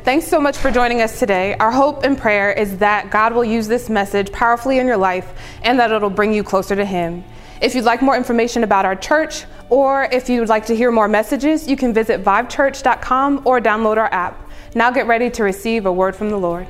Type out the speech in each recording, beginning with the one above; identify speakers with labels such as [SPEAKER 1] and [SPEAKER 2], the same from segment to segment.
[SPEAKER 1] Thanks so much for joining us today. Our hope and prayer is that God will use this message powerfully in your life and that it'll bring you closer to Him. If you'd like more information about our church, or if you'd like to hear more messages, you can visit vivechurch.com or download our app. Now get ready to receive a word from the Lord.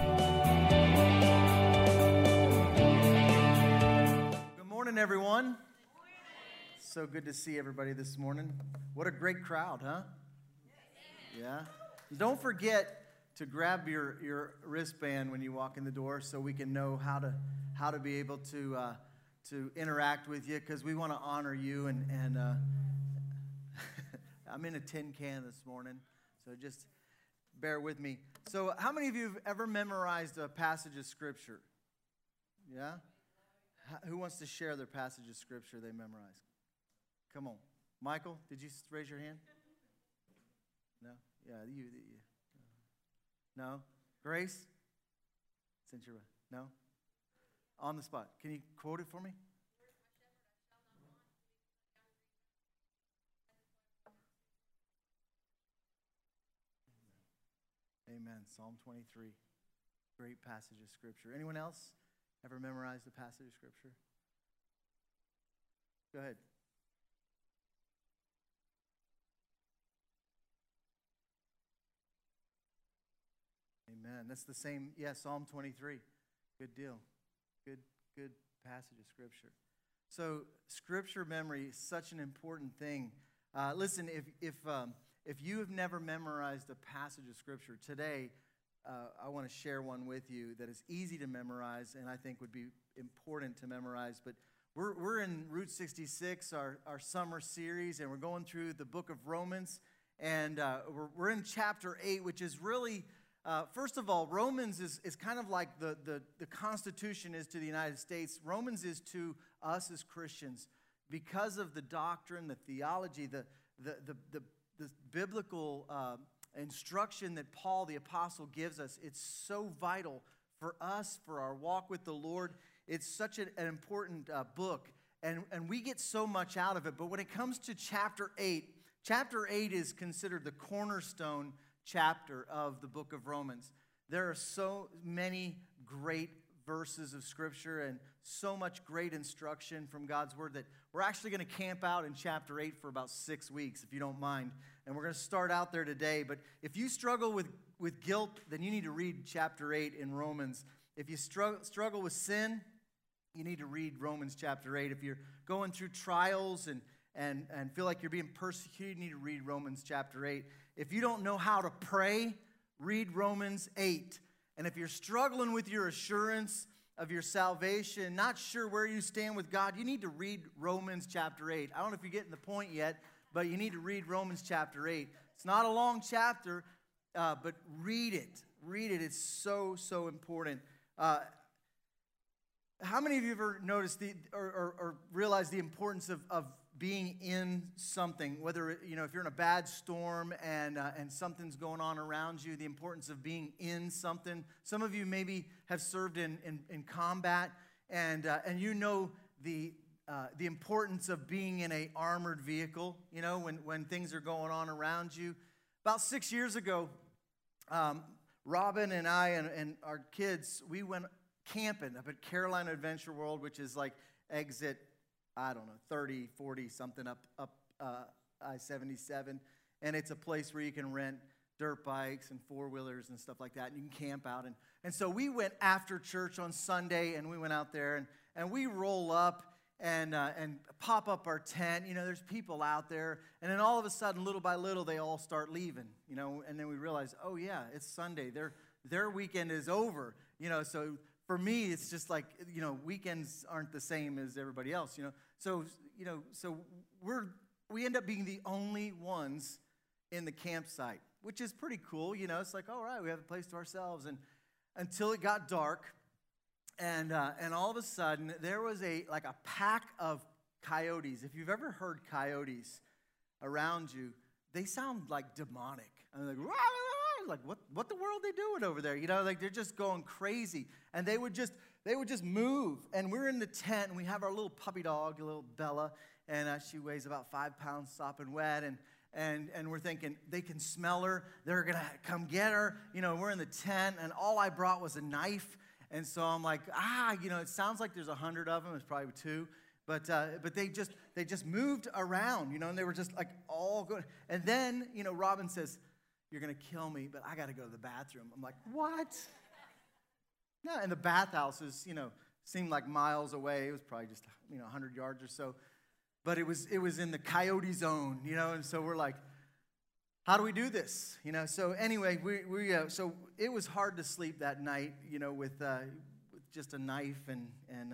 [SPEAKER 2] Good morning, everyone. So good to see everybody this morning. What a great crowd, huh? Yeah. Don't forget to grab your wristband when you walk in the door so we can know how to be able to interact with you, because we want to honor you. And I'm in a tin can this morning, so just bear with me. So how many of you have ever memorized a passage of Scripture? Yeah? Who wants to share their passage of Scripture they memorized? Come on. Michael, did you raise your hand? No? Yeah, you. No? Grace? Since you're no? On the spot. Can you quote it for me? Amen. Psalm 23. Great passage of Scripture. Anyone else ever memorized a passage of Scripture? Go ahead. Amen. That's the same. Yeah, Psalm 23. Good deal. Good passage of Scripture. So, Scripture memory is such an important thing. Listen, if you have never memorized a passage of Scripture today, I want to share one with you that is easy to memorize and I think would be important to memorize. But we're in Route 66, our summer series, and we're going through the book of Romans, and we're in chapter 8, which is really. First of all, Romans is kind of like the Constitution is to the United States. Romans is to us as Christians because of the doctrine, the theology, the biblical instruction that Paul the Apostle gives us. It's so vital for us, for our walk with the Lord. It's such an important book, and we get so much out of it. But when it comes to chapter 8 is considered the cornerstone chapter of the book of Romans. There are so many great verses of Scripture and so much great instruction from God's Word that we're actually going to camp out in chapter 8 for about 6 weeks, if you don't mind. And we're going to start out there today. But if you struggle with guilt, then you need to read chapter 8 in Romans. If you struggle with sin, you need to read Romans chapter 8. If you're going through trials and feel like you're being persecuted, you need to read Romans chapter 8. If you don't know how to pray, read Romans 8. And if you're struggling with your assurance of your salvation, not sure where you stand with God, you need to read Romans chapter 8. I don't know if you're getting the point yet, but you need to read Romans chapter 8. It's not a long chapter, but read it. Read it. It's so, so important. How many of you ever noticed or realized the importance of being in something, whether if you're in a bad storm and something's going on around you, the importance of being in something? Some of you maybe have served in combat, and you know the importance of being in an armored vehicle. When things are going on around you. About 6 years ago, Robin and I and our kids, we went camping up at Carolina Adventure World, which is like exit 30, 40, something up I-77. And it's a place where you can rent dirt bikes and four-wheelers and stuff like that, and you can camp out. And so we went after church on Sunday, and we went out there, and we roll up and pop up our tent. There's people out there, and then all of a sudden, little by little, they all start leaving, and then we realize, oh, yeah, it's Sunday. Their weekend is over, so for me, it's just like, weekends aren't the same as everybody else, So we end up being the only ones in the campsite, which is pretty cool, It's like, all right, we have a place to ourselves. And until it got dark, and all of a sudden, there was a pack of coyotes. If you've ever heard coyotes around you, they sound like demonic. I mean, like, rah, rah, rah. Like what the world are they doing over there? They're just going crazy. And they would just move. And we're in the tent, and we have our little puppy dog, little Bella, and she weighs about 5 pounds sopping wet. and we're thinking, they can smell her. They're going to come get her. We're in the tent, and all I brought was a knife. And so I'm like, it sounds like there's 100 of them. It's probably 2. But they just moved around, and they were just like all good. And then, Robin says, "You're going to kill me, but I got to go to the bathroom." I'm like, "What?" No, and the bathhouses, seemed like miles away. It was probably just, 100 yards or so. But it was in the coyote zone, and so we're like, how do we do this? So anyway, so it was hard to sleep that night, with just a knife and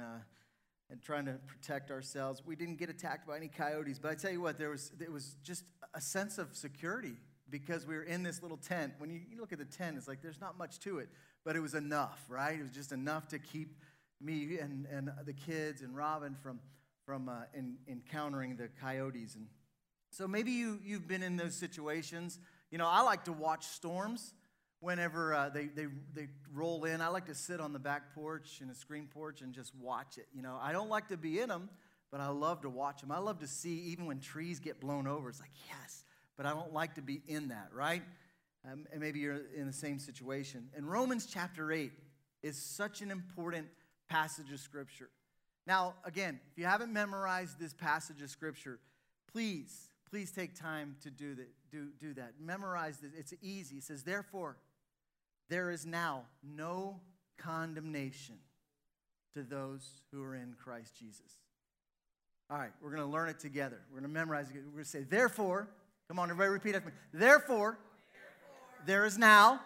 [SPEAKER 2] trying to protect ourselves. We didn't get attacked by any coyotes, but I tell you what, it was just a sense of security because we were in this little tent. When you look at the tent, it's like there's not much to it, but it was enough, right? It was just enough to keep me and the kids and Robin from encountering the coyotes. And so maybe you've been in those situations. I like to watch storms whenever they roll in. I like to sit on the back porch in a screen porch and just watch it. I don't like to be in them, but I love to watch them. I love to see even when trees get blown over. It's like, yes, but I don't like to be in that, right? And maybe you're in the same situation. And Romans chapter 8 is such an important passage of Scripture. Now, again, if you haven't memorized this passage of Scripture, please take time to do that. Memorize this. It's easy. It says, "Therefore, there is now no condemnation to those who are in Christ Jesus." All right, we're going to learn it together. We're going to memorize it. We're going to say, "Therefore," come on, everybody repeat after me. "Therefore, there is now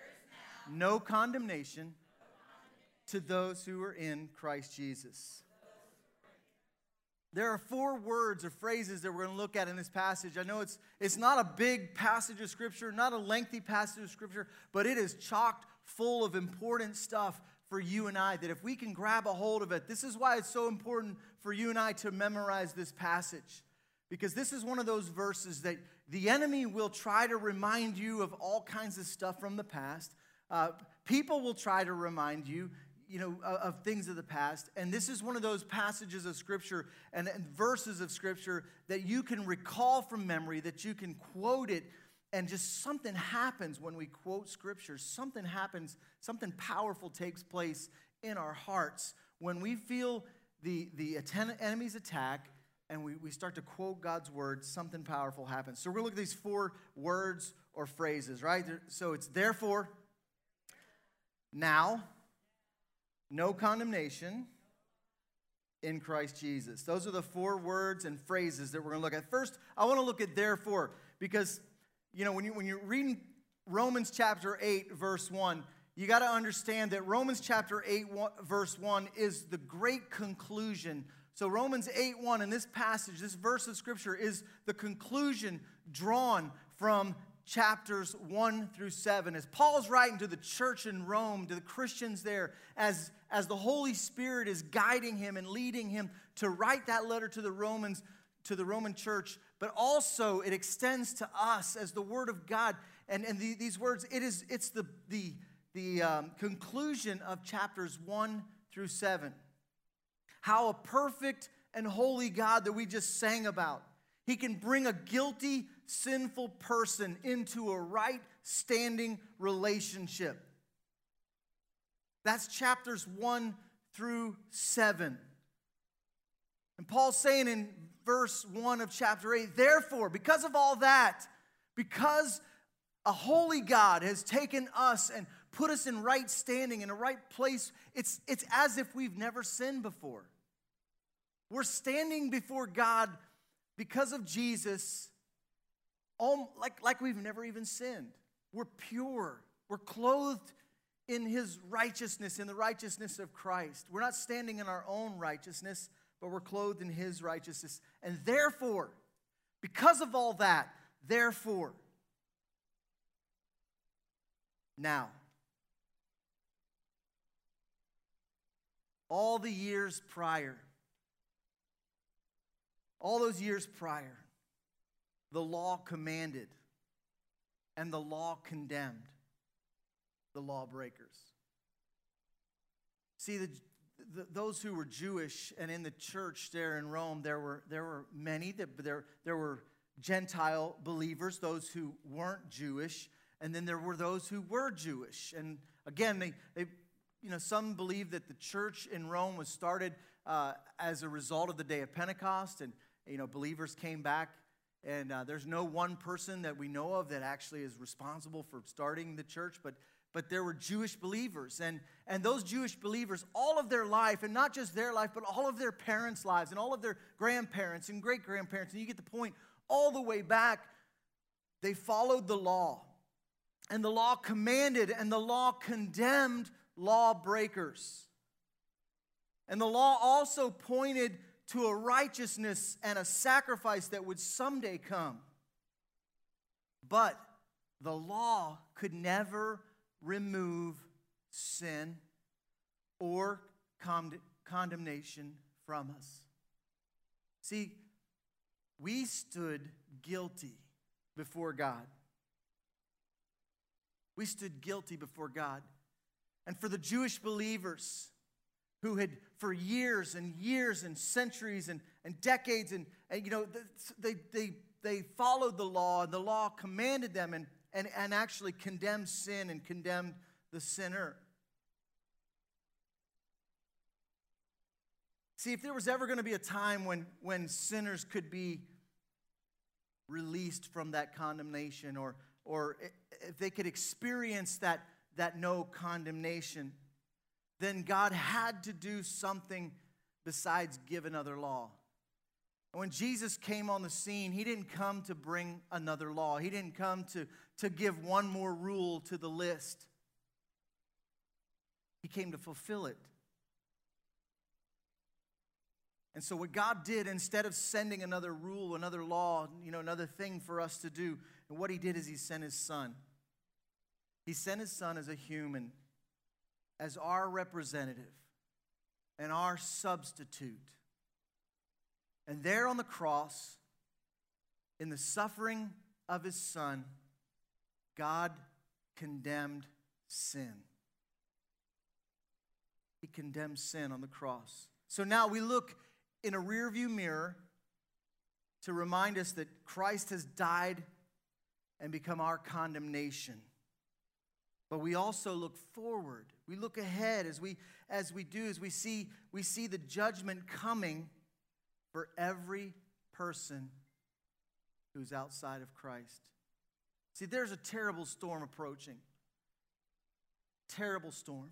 [SPEAKER 2] no condemnation to those who are in Christ Jesus." There are 4 words or phrases that we're going to look at in this passage. I know it's not a big passage of Scripture, not a lengthy passage of Scripture, but it is chocked full of important stuff for you and I, that if we can grab a hold of it, this is why it's so important for you and I to memorize this passage. Because this is one of those verses that the enemy will try to remind you of all kinds of stuff from the past. People will try to remind you, of things of the past. And this is one of those passages of Scripture and verses of Scripture that you can recall from memory, that you can quote it, and just something happens when we quote Scripture. Something happens, something powerful takes place in our hearts when we feel the enemy's attack and we start to quote God's word. Something powerful happens. So we're going to look at these 4 words or phrases, right? So it's therefore, now, no condemnation in Christ Jesus. Those are the 4 words and phrases that we're going to look at. First, I want to look at therefore, because when you're reading Romans chapter 8 verse 1, you got to understand that Romans chapter 8 verse 1 is the great conclusion. So Romans 8:1 in this passage, this verse of Scripture, is the conclusion drawn from chapters 1 through 7. As Paul's writing to the church in Rome, to the Christians there, as the Holy Spirit is guiding him and leading him to write that letter to the Romans, to the Roman church, but also it extends to us as the Word of God. And these words, it's the conclusion of chapters 1 through 7. How a perfect and holy God that we just sang about, He can bring a guilty, sinful person into a right standing relationship. That's chapters 1 through 7. And Paul's saying in verse 1 of chapter 8, therefore, because of all that, because a holy God has taken us and put us in right standing, in a right place, it's as if we've never sinned before. We're standing before God because of Jesus, like we've never even sinned. We're pure. We're clothed in His righteousness, in the righteousness of Christ. We're not standing in our own righteousness, but we're clothed in His righteousness. And therefore, because of all that, therefore, now, all the years prior, all those years prior, the law commanded and the law condemned the lawbreakers. See, those who were Jewish and in the church there in Rome, there were many, there were Gentile believers, those who weren't Jewish, and then there were those who were Jewish. And again, some believe that the church in Rome was started as a result of the day of Pentecost, and believers came back. And there's no one person that we know of that actually is responsible for starting the church, but there were Jewish believers. And those Jewish believers, all of their life, and not just their life, but all of their parents' lives, and all of their grandparents and great-grandparents, and you get the point, all the way back, they followed the law. And the law commanded and the law condemned lawbreakers. And the law also pointed to a righteousness and a sacrifice that would someday come. But the law could never remove sin or condemnation from us. See, we stood guilty before God. We stood guilty before God. And for the Jewish believers who had for years and years and centuries and decades and they followed the law, and the law commanded them and actually condemned sin and condemned the sinner. See, if there was ever going to be a time when sinners could be released from that condemnation, or if they could experience that no condemnation, then God had to do something besides give another law. And when Jesus came on the scene, he didn't come to bring another law. He didn't come to give one more rule to the list. He came to fulfill it. And so what God did, instead of sending another rule, another law, another thing for us to do, and what he did is he sent his son. He sent his son as a human, as our representative and our substitute. And there on the cross, in the suffering of his son, God condemned sin. He condemned sin on the cross. So now we look in a rearview mirror to remind us that Christ has died and become our condemnation. But we also look forward. We look ahead as we see the judgment coming for every person who's outside of Christ. See, there's a terrible storm approaching. Terrible storm.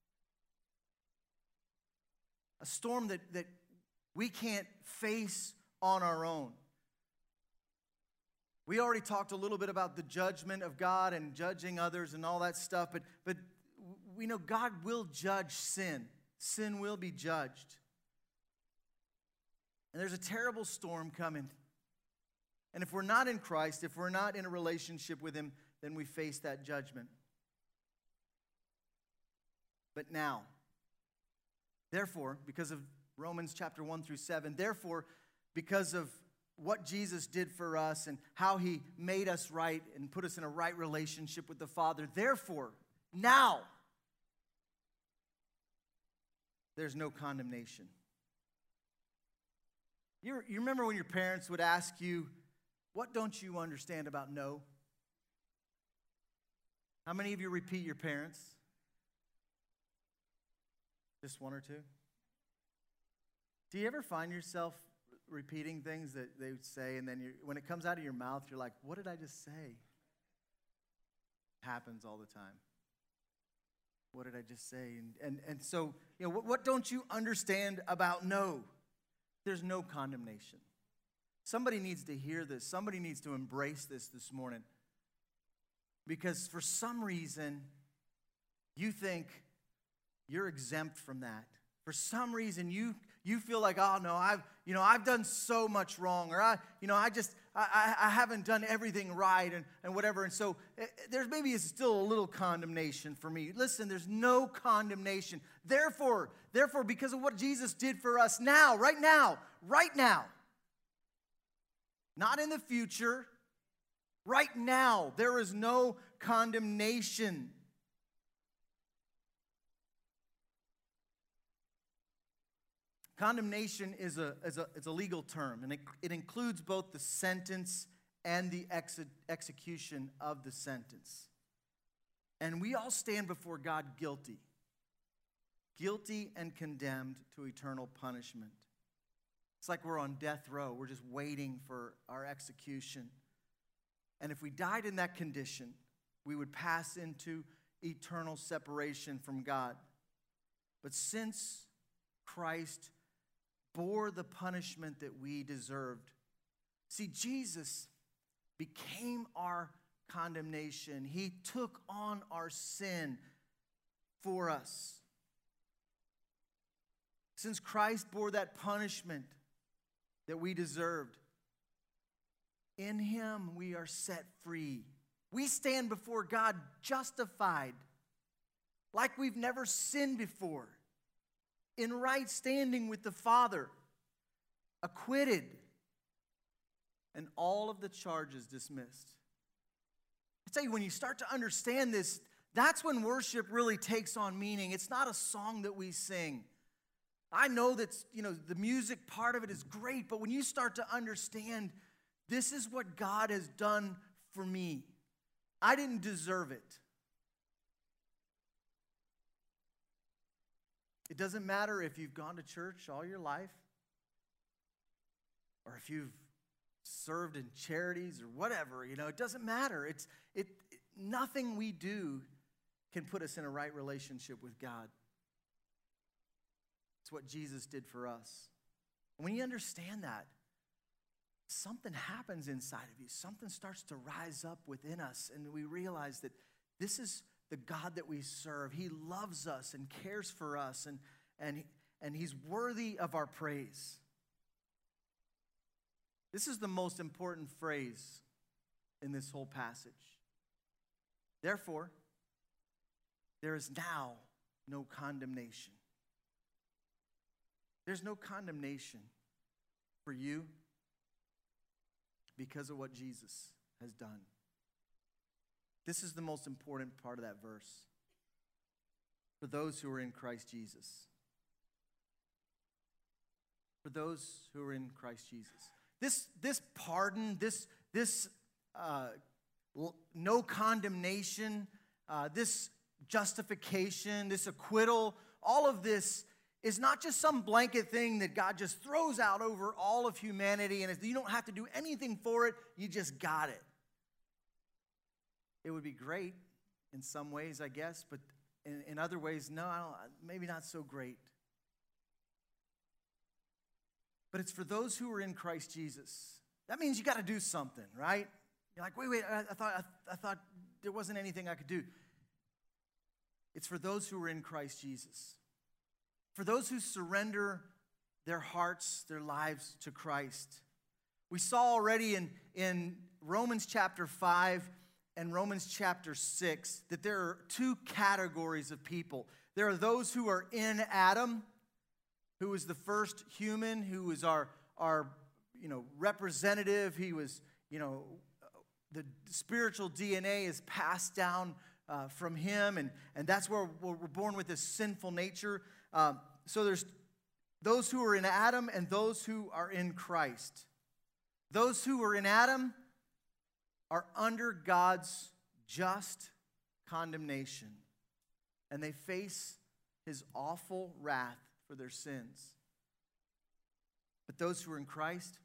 [SPEAKER 2] A storm that we can't face on our own. We already talked a little bit about the judgment of God and judging others and all that stuff, but we know God will judge sin. Sin will be judged. And there's a terrible storm coming. And if we're not in Christ, if we're not in a relationship with him, then we face that judgment. But now, therefore, because of Romans chapter 1 through 7, therefore, because of what Jesus did for us and how he made us right and put us in a right relationship with the Father, therefore, now, there's no condemnation. You remember when your parents would ask you, what don't you understand about no? How many of you repeat your parents? Just one or two? Do you ever find yourself repeating things that they would say, and then when it comes out of your mouth, you're like, what did I just say? It happens all the time. What did I just say? And so, what don't you understand about no? There's no condemnation. Somebody needs to hear this. Somebody needs to embrace this morning. Because for some reason, you think you're exempt from that. For some reason, you feel like, oh no, I've done so much wrong, or I haven't done everything right, and whatever. And so there's maybe still a little condemnation for me. Listen, there's no condemnation. Therefore, because of what Jesus did for us now, right now, not in the future, right now, there is no condemnation. Condemnation is a legal term, and it includes both the sentence and the execution of the sentence. And we all stand before God guilty and condemned to eternal punishment. It's like we're on death row. We're just waiting for our execution. And if we died in that condition, we would pass into eternal separation from God. But since Christ bore the punishment that we deserved, see, Jesus became our condemnation. He took on our sin for us. Since Christ bore that punishment that we deserved, in him we are set free. We stand before God justified, like we've never sinned before, in right standing with the Father, acquitted, and all of the charges dismissed. I tell you, when you start to understand this, that's when worship really takes on meaning. It's not a song that we sing. I know that, the music part of it is great, but when you start to understand, this is what God has done for me. I didn't deserve it. It doesn't matter if you've gone to church all your life, or if you've served in charities or whatever, it doesn't matter. Nothing we do can put us in a right relationship with God. It's what Jesus did for us. And when you understand that, something happens inside of you. Something starts to rise up within us, and we realize that this is the God that we serve. He loves us and cares for us, and he's worthy of our praise. This is the most important phrase in this whole passage. Therefore, there is now no condemnation. There's no condemnation for you because of what Jesus has done. This is the most important part of that verse. For those who are in Christ Jesus. For those who are in Christ Jesus. This pardon, this no condemnation, this justification, this acquittal, all of this is not just some blanket thing that God just throws out over all of humanity, and you don't have to do anything for it, you just got it. It would be great in some ways, I guess, but in other ways, no, maybe not so great. But it's for those who are in Christ Jesus. That means you got to do something, right? You're like, wait, I thought there wasn't anything I could do. It's for those who are in Christ Jesus. For those who surrender their hearts, their lives to Christ. We saw already in Romans chapter 5 and Romans chapter 6 that there are two categories of people. There are those who are in Adam, who was the first human, who was our representative. He was, the spiritual DNA is passed down from him, and that's where we're born with this sinful nature. So there's those who are in Adam and those who are in Christ. Those who are in Adam are under God's just condemnation, and they face his awful wrath for their sins. But those who are in Christ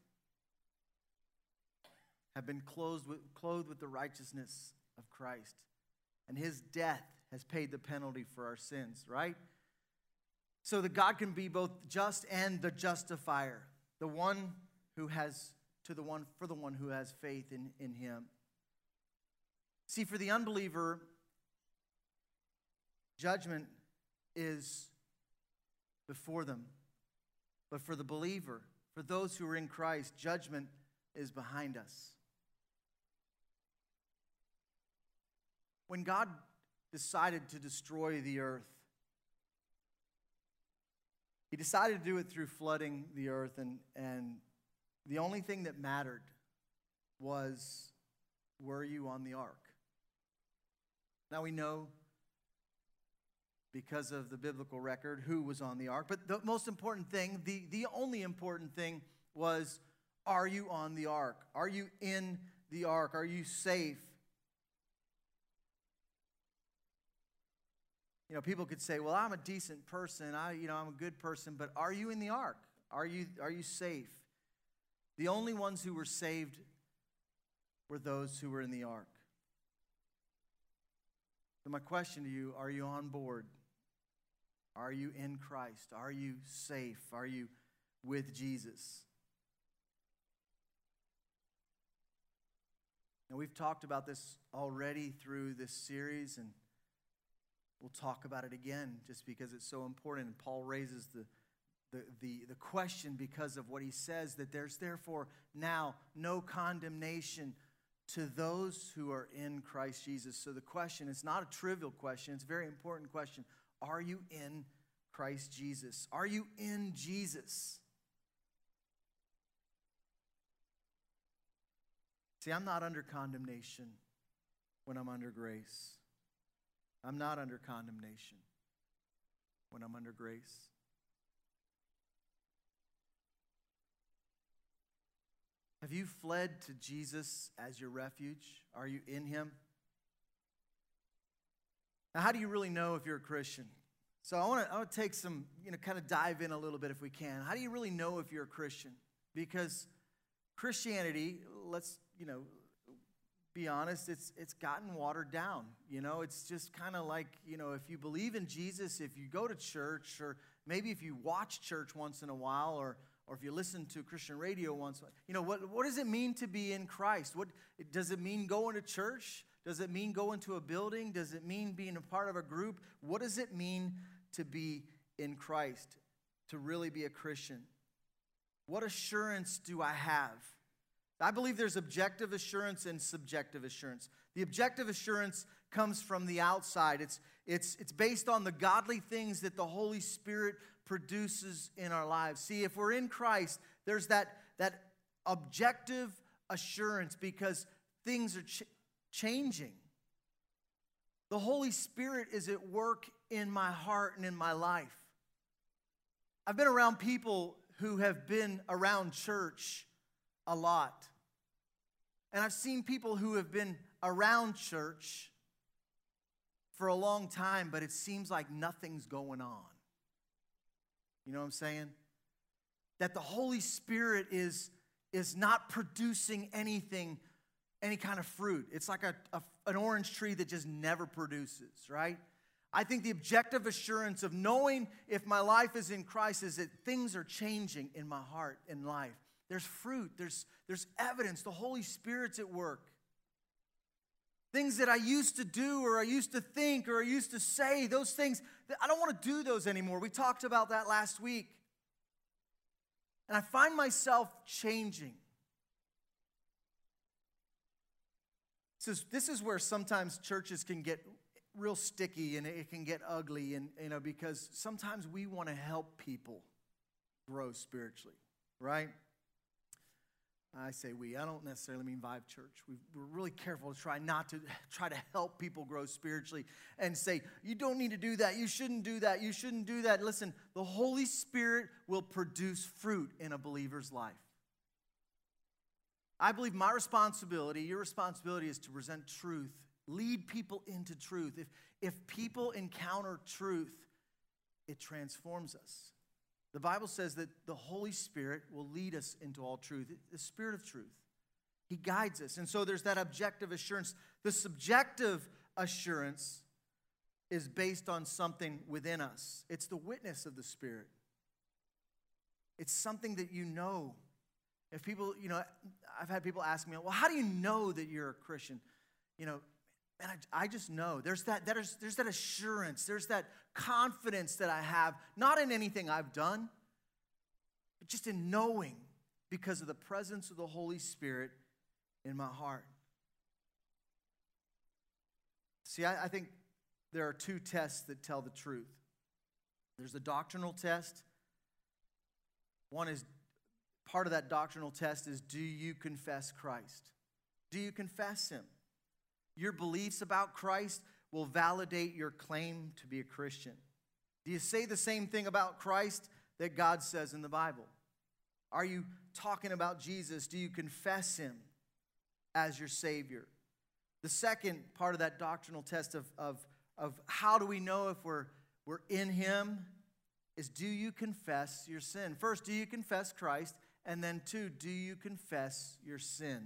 [SPEAKER 2] have been clothed with the righteousness of Christ, and his death has paid the penalty for our sins, right? So that God can be both just and the justifier, for the one who has faith in him. See, for the unbeliever, judgment is before them. But for the believer, for those who are in Christ, judgment is behind us. When God decided to destroy the earth, he decided to do it through flooding the earth, and the only thing that mattered was, were you on the ark? Now we know, because of the biblical record, who was on the ark, but the most important thing, the only important thing was, are you on the ark? Are you in the ark? Are you safe? You know, people could say, well, I'm a decent person. I'm a good person. But are you in the ark? Are you safe? The only ones who were saved were those who were in the ark. So my question to you, are you on board? Are you in Christ? Are you safe? Are you with Jesus? And we've talked about this already through this series, and we'll talk about it again just because it's so important. And Paul raises the question because of what he says, that there's therefore now no condemnation to those who are in Christ Jesus. So the question, it's not a trivial question, it's a very important question. Are you in Christ Jesus? Are you in Jesus? See, I'm not under condemnation when I'm under grace. I'm not under condemnation when I'm under grace. Have you fled to Jesus as your refuge? Are you in Him? Now, how do you really know if you're a Christian? So I want to take some, kind of dive in a little bit if we can. How do you really know if you're a Christian? Because Christianity, let's, be honest, it's gotten watered down. It's just kind of like, if you believe in Jesus, if you go to church, or maybe if you watch church once in a while, or if you listen to Christian radio once, what does it mean to be in Christ? What does it mean going to church? Does it mean going to a building? Does it mean being a part of a group? What does it mean to be in Christ, to really be a Christian? What assurance do I have? I believe there's objective assurance and subjective assurance. The objective assurance comes from the outside. It's based on the godly things that the Holy Spirit produces in our lives. See, if we're in Christ, there's that objective assurance because things are changing. The Holy Spirit is at work in my heart and in my life. I've been around people who have been around church a lot. And I've seen people who have been around church for a long time, but it seems like nothing's going on. You know what I'm saying? That the Holy Spirit is not producing anything, any kind of fruit. It's like an orange tree that just never produces, right? I think the objective assurance of knowing if my life is in Christ is that things are changing in my heart and life. There's fruit. There's evidence. The Holy Spirit's at work. Things that I used to do or I used to think or I used to say, those things, I don't want to do those anymore. We talked about that last week. And I find myself changing. This is where sometimes churches can get real sticky and it can get ugly, and because sometimes we want to help people grow spiritually, right? I say we. I don't necessarily mean Vive Church. We're really careful to try to help people grow spiritually and say, you don't need to do that. You shouldn't do that. You shouldn't do that. Listen, the Holy Spirit will produce fruit in a believer's life. I believe my responsibility, your responsibility, is to present truth, lead people into truth. If people encounter truth, it transforms us. The Bible says that the Holy Spirit will lead us into all truth, the Spirit of truth. He guides us. And so there's that objective assurance. The subjective assurance is based on something within us. It's the witness of the Spirit. It's something that you know. If people, I've had people ask me, well, how do you know that you're a Christian? And I just know. There's that assurance. There's that confidence that I have, not in anything I've done, but just in knowing because of the presence of the Holy Spirit in my heart. See, I think there are two tests that tell the truth. There's the doctrinal test. One is, part of that doctrinal test is, do you confess Christ? Do you confess Him? Your beliefs about Christ will validate your claim to be a Christian. Do you say the same thing about Christ that God says in the Bible? Are you talking about Jesus? Do you confess Him? as your Savior. The second part of that doctrinal test of how do we know if we're in Him is, do you confess your sin? First, do you confess Christ? And then two, do you confess your sin?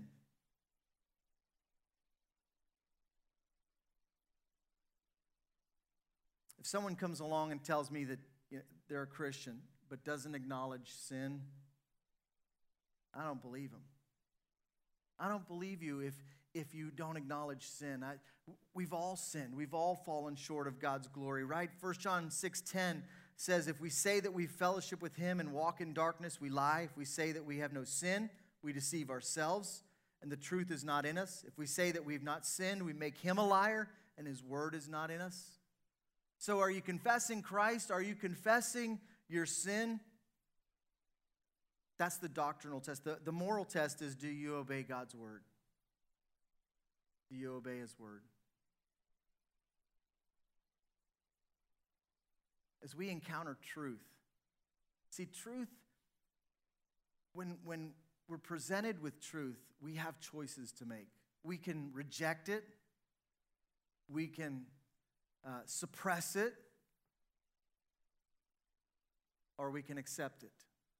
[SPEAKER 2] If someone comes along and tells me that they're a Christian but doesn't acknowledge sin, I don't believe them. I don't believe you if you don't acknowledge sin. We've all sinned. We've all fallen short of God's glory, right? 1 John 6:10 says, if we say that we fellowship with Him and walk in darkness, we lie. If we say that we have no sin, we deceive ourselves, and the truth is not in us. If we say that we've not sinned, we make Him a liar, and His word is not in us. So are you confessing Christ? Are you confessing your sin? That's the doctrinal test. The moral test is, do you obey God's word? Do you obey His word? As we encounter truth, see, truth, when we're presented with truth, we have choices to make. We can reject it. We can suppress it, or we can accept it.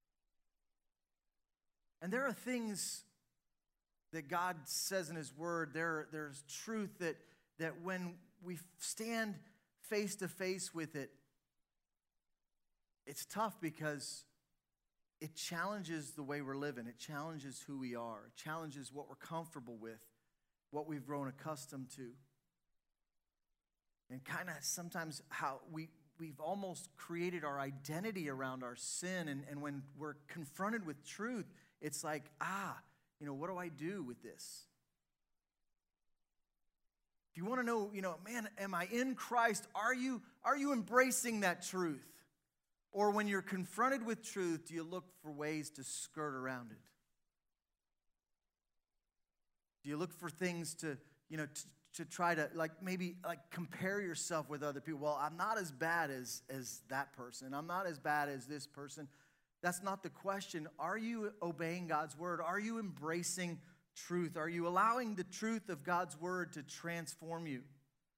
[SPEAKER 2] And there are things that God says in His word, there's truth that when we stand face to face with it, it's tough because it challenges the way we're living. It challenges who we are. It challenges what we're comfortable with, what we've grown accustomed to. And kind of sometimes how we've almost created our identity around our sin. And when we're confronted with truth, it's like, what do I do with this? If you want to know, man, am I in Christ? Are you embracing that truth? Or when you're confronted with truth, do you look for ways to skirt around it? Do you look for things to try to maybe compare yourself with other people? Well, I'm not as bad as that person. I'm not as bad as this person. That's not the question. Are you obeying God's word? Are you embracing truth? Are you allowing the truth of God's word to transform you?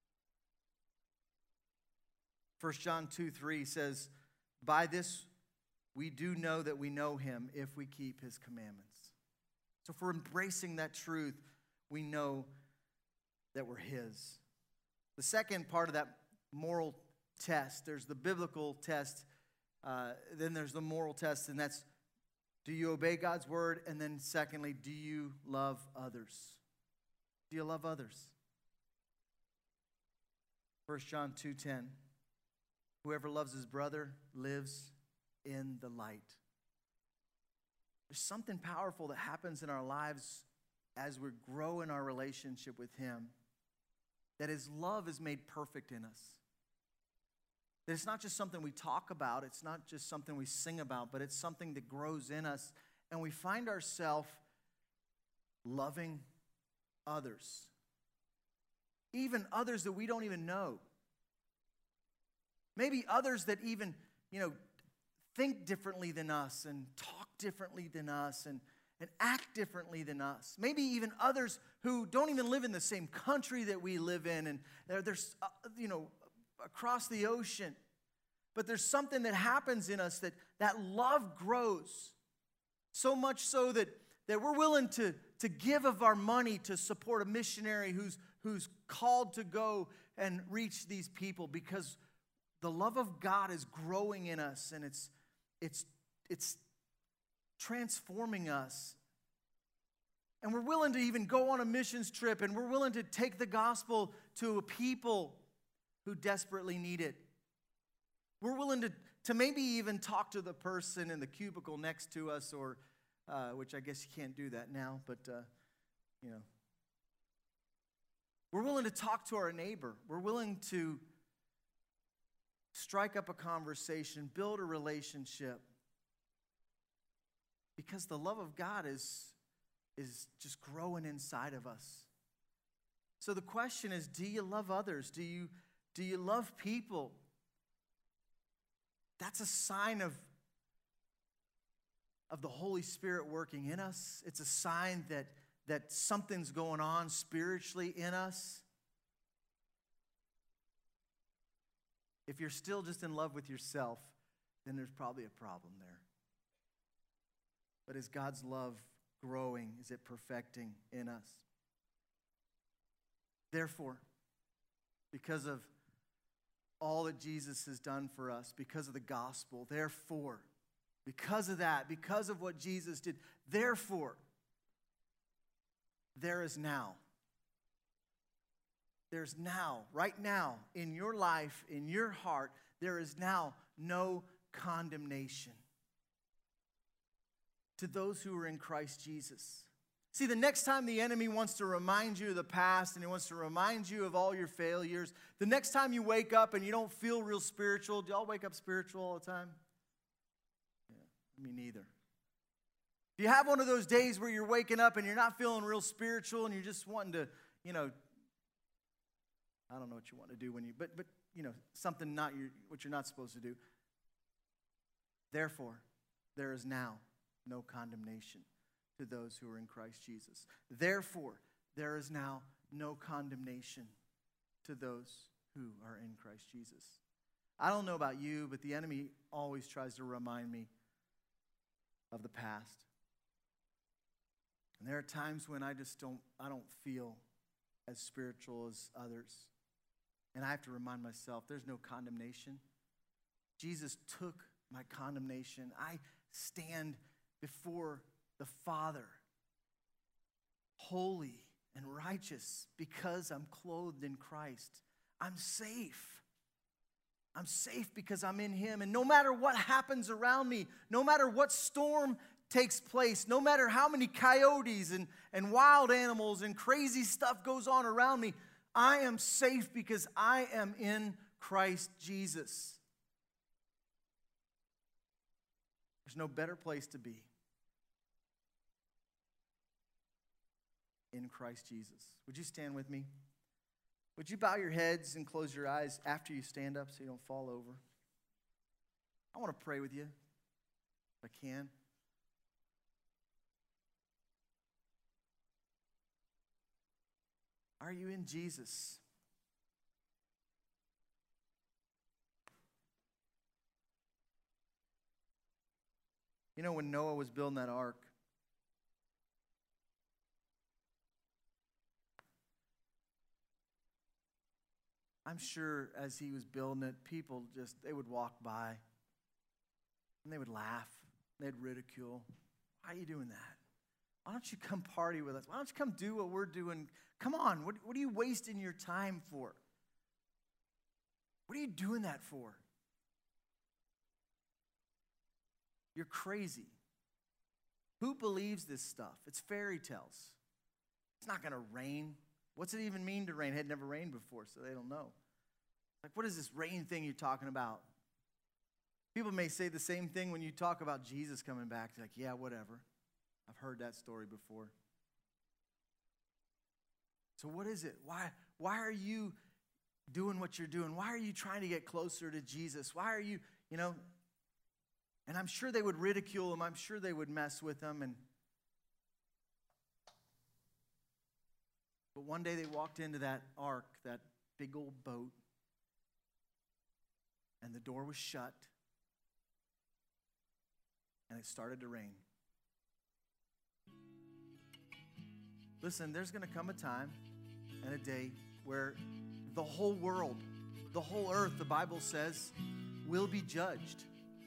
[SPEAKER 2] 1 John 2:3 says, by this we do know that we know Him if we keep His commandments. So if we're embracing that truth, we know that we're His. The second part of that moral test, there's the biblical test, then there's the moral test, and that's, do you obey God's word? And then secondly, do you love others? Do you love others? 1 John 2:10, whoever loves his brother lives in the light. There's something powerful that happens in our lives as we grow in our relationship with Him, that His love is made perfect in us. That it's not just something we talk about, it's not just something we sing about, but it's something that grows in us, and we find ourselves loving others. Even others that we don't even know. Maybe others that even, think differently than us and talk differently than us and act differently than us. Maybe even others who don't even live in the same country that we live in, and they're across the ocean. But there's something that happens in us that love grows. So much so that we're willing to give of our money to support a missionary who's called to go and reach these people, because the love of God is growing in us, and it's transforming us. And we're willing to even go on a missions trip, and we're willing to take the gospel to a people who desperately need it. We're willing to maybe even talk to the person in the cubicle next to us, or which I guess you can't do that now, but we're willing to talk to our neighbor. We're willing to strike up a conversation, build a relationship, because the love of God is just growing inside of us. So the question is, do you love others? Do you love people? That's a sign of the Holy Spirit working in us. It's a sign that something's going on spiritually in us, if you're still just in love with yourself, then there's probably a problem there. But is God's love growing? Is it perfecting in us? Therefore, because of all that Jesus has done for us, because of the gospel, therefore, because of that, because of what Jesus did, therefore, there's now, right now, in your life, in your heart, there is now no condemnation to those who are in Christ Jesus. See, the next time the enemy wants to remind you of the past and he wants to remind you of all your failures, the next time you wake up and you don't feel real spiritual, do y'all wake up spiritual all the time? Yeah, me neither. Do you have one of those days where you're waking up and you're not feeling real spiritual and you're just wanting to, I don't know what you want to do when but something what you're not supposed to do. Therefore, there is now no condemnation to those who are in Christ Jesus. Therefore, there is now no condemnation to those who are in Christ Jesus. I don't know about you, but the enemy always tries to remind me of the past. And there are times when I don't feel as spiritual as others. And I have to remind myself, there's no condemnation. Jesus took my condemnation. I stand before the Father, holy and righteous, because I'm clothed in Christ. I'm safe. I'm safe because I'm in Him. And no matter what happens around me, no matter what storm takes place, no matter how many coyotes and wild animals and crazy stuff goes on around me, I am safe because I am in Christ Jesus. There's no better place to be. In Christ Jesus. Would you stand with me? Would you bow your heads and close your eyes after you stand up so you don't fall over? I want to pray with you, if I can. Are you in Jesus? When Noah was building that ark, I'm sure as he was building it, people they would walk by and they would laugh, they'd ridicule. Why are you doing that? Why don't you come party with us? Why don't you come do what we're doing? Come on, what are you wasting your time for? What are you doing that for? You're crazy. Who believes this stuff? It's fairy tales. It's not going to rain. What's it even mean to rain? It had never rained before, so they don't know. Like, what is this rain thing you're talking about? People may say the same thing when you talk about Jesus coming back. They're like, yeah, whatever. I've heard that story before. So what is it? Why are you doing what you're doing? Why are you trying to get closer to Jesus? Why are you, And I'm sure they would ridicule him. I'm sure they would mess with him. But one day they walked into that ark, that big old boat, and the door was shut, and it started to rain. Listen, there's going to come a time and a day where the whole world, the whole earth, the Bible says, will be judged.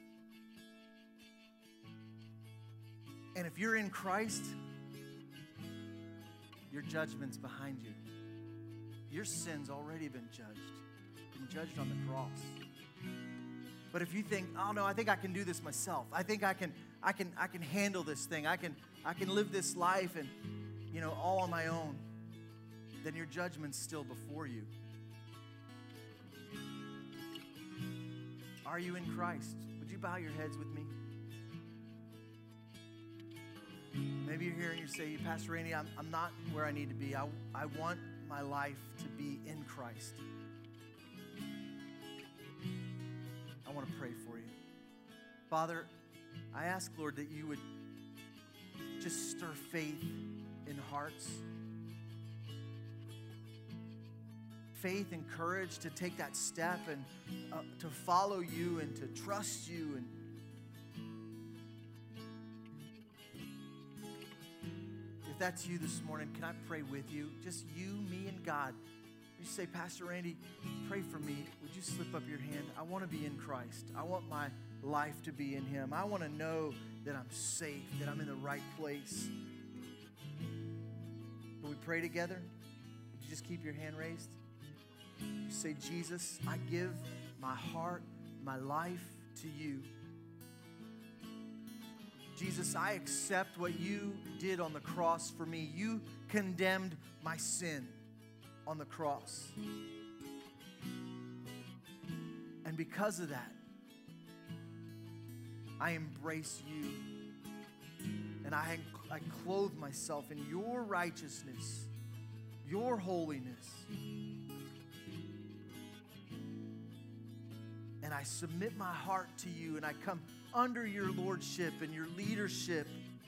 [SPEAKER 2] And if you're in Christ, your judgment's behind you. Your sin's already been judged on the cross. But if you think, oh no, I think I can do this myself. I think I can handle this thing. I can live this life and all on my own. Then your judgment's still before you. Are you in Christ? Would you bow your heads with me? Maybe you're here and you say, Pastor Randy, I'm not where I need to be. I want my life to be in Christ. I want to pray for you. Father, I ask, Lord, that you would just stir faith in hearts. Faith and courage to take that step and to follow you and to trust you. And if that's you this morning, can I pray with you? Just you, me, and God. You say, Pastor Randy, pray for me. Would you slip up your hand? I want to be in Christ. I want my life to be in Him. I want to know that I'm safe, that I'm in the right place. Can we pray together? Would you just keep your hand raised? You say, Jesus, I give my heart, my life to you. Jesus, I accept what you did on the cross for me. You condemned my sin on the cross. And because of that, I embrace you. And I clothe myself in your righteousness, your holiness. And I submit my heart to you, and I come under your lordship and your leadership.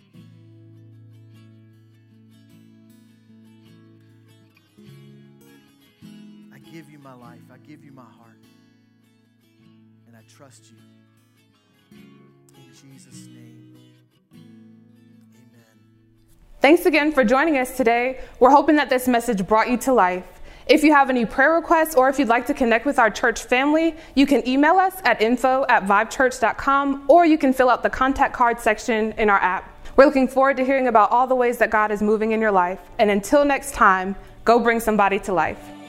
[SPEAKER 2] I give you my life. I give you my heart. And I trust you. In Jesus' name, amen.
[SPEAKER 1] Thanks again for joining us today. We're hoping that this message brought you to life. If you have any prayer requests or if you'd like to connect with our church family, you can email us at info@vibechurch.com, or you can fill out the contact card section in our app. We're looking forward to hearing about all the ways that God is moving in your life. And until next time, go bring somebody to life.